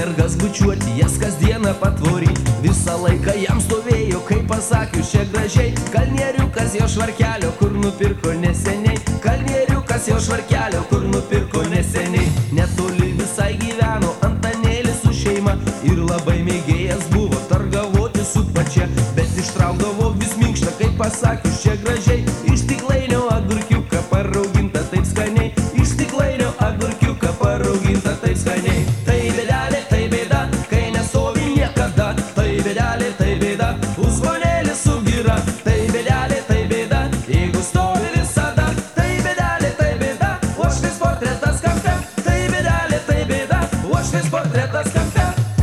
mergas bučiuoti, jas kasdieną patvory. Visą laiką jam stovėjo, kaip pasakius čia gražiai. Kalnieriukas jo švarkelio, kur nupirko neseniai. Kalnieriukas jo švarkelio, kur nupirko neseniai. Netoli visai gyveno Antanėlis su šeima ir labai mėgėjas buvo targavoti su pačia, bet ištraukdavo vis minkštą, kaip pasakius čia gražiai. Iš stiklainio agurkiuką parauginta taip skaniai. Iš stiklainio agurkiuką parauginta taip skaniai. Tai bėdelė, tai bėda, kai nestovi niekada. Tai bėdelė, tai bėda, uzmonėlis subyra. Tai bėdelė, tai bėda, jeigu stovi visada. Tai bėdelė, tai bėda, uošvis portretas kampe. Tai bėdelė, tai bėda, uošvis portretas kampe.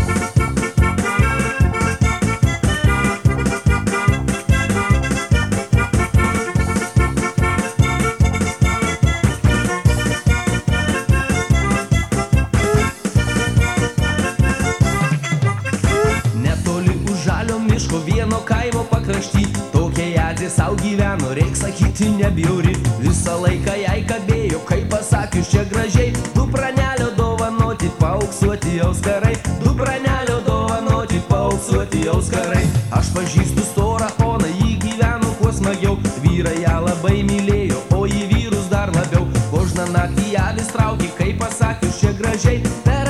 Vieno kaimo pakrašty tokia jadzė sau gyveno, reik sakyti nebjauri. Visą laiką jai kabėjo, kaip pasakius čia gražiai. Du pranelio dovanoti, paauksuoti auskarai. Du pranelio dovanoti, paauksuoti auskarai. Aš pažįstu storą poną, jį gyveno kuo smagiau. Vyrai ją labai mylėjo, o į vyrus dar labiau. Kožną naktį ją vis traukė, kaip pasakius čia gražiai.